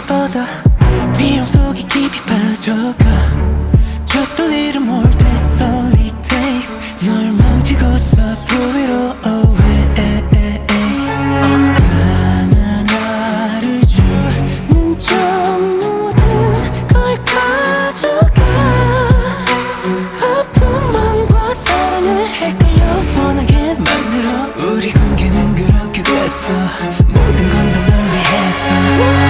생각보다 미움 속에 깊이 빠져가 Just a little more, that's all it takes 널 망치고서 throw it all away 하나하나를 주는 점 모든 걸 가져가 아픈 맘과 사랑을 헷갈려 원하게 만들어 우리 관계는 그렇게 됐어 모든 건 다 널 위해서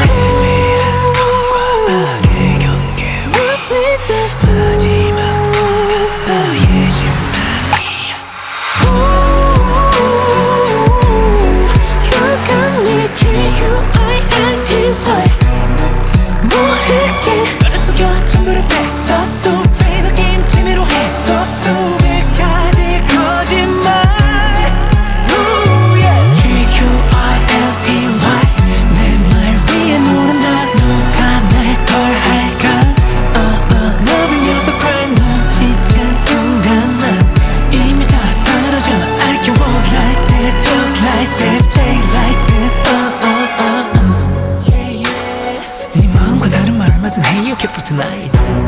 Hey, you care for tonight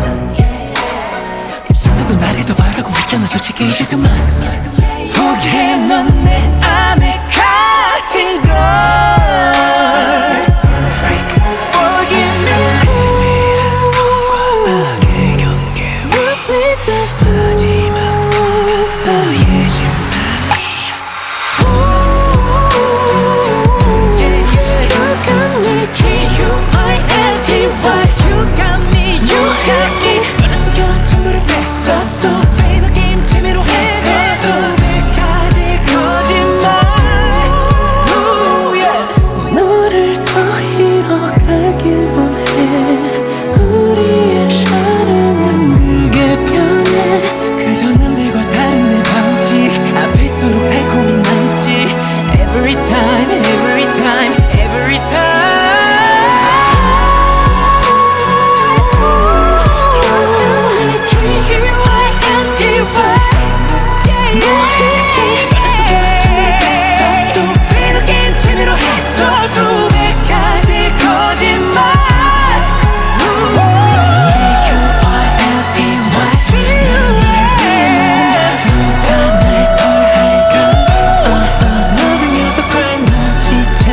생각도 말해도 바라고 있잖아 솔직히 이제 그만 포기해 넌 내 안에 갇힌 걸 Forgive me 손과 악의 경계 마지막 순간 너의 심판이야 You got me G-U-I-L-T-Y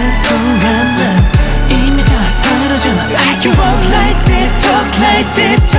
like this